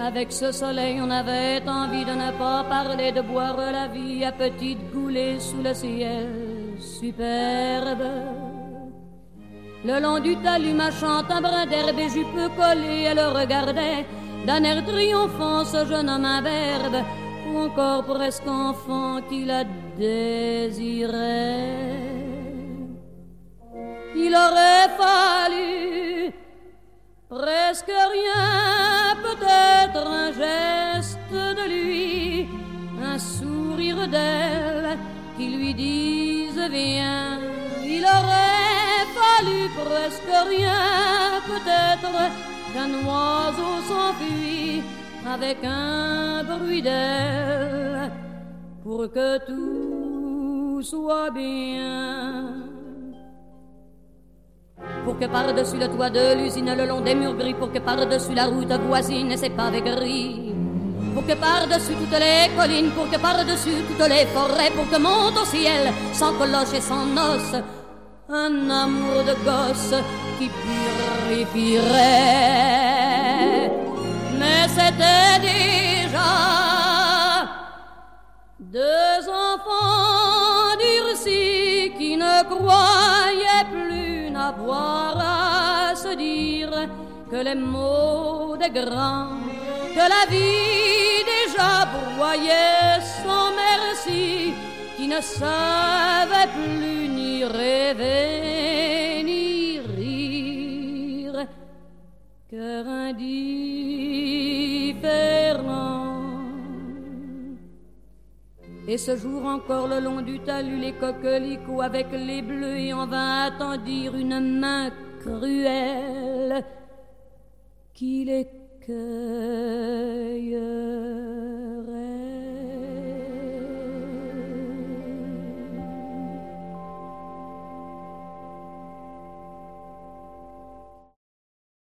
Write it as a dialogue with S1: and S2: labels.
S1: Avec ce soleil, on avait envie de ne pas parler, de boire la vie à petites goulées sous le ciel superbe. Le long du talus, marchant un brin d'herbe et jupe collée, elle regardait d'un air triomphant ce jeune homme imberbe, ou encore presque enfant qui la désirait. Il aurait fallu presque rien, peut-être un geste de lui, un sourire d'elle qui lui dise viens. Il aurait fallu presque rien, peut-être qu'un oiseau s'enfuit avec un bruit d'aile pour que tout soit bien. Pour que par-dessus le toit de l'usine, le long des murs gris, pour que par-dessus la route voisine et ses pavés gris, pour que par-dessus toutes les collines, pour que par-dessus toutes les forêts, pour que monte au ciel, sans cloche et sans noces, un amour de gosse qui purifierait. Mais c'était déjà deux enfants durcis qui ne croyaient plus n'avoir à se dire que les mots des grands, que la vie déjà broyait sans merci, qui ne savaient plus ni rêver ni rire, cœur indifférent. Et ce jour encore, le long du talus, les coquelicots avec les bleus, et en vain attendirent une main cruelle qui les cueillait.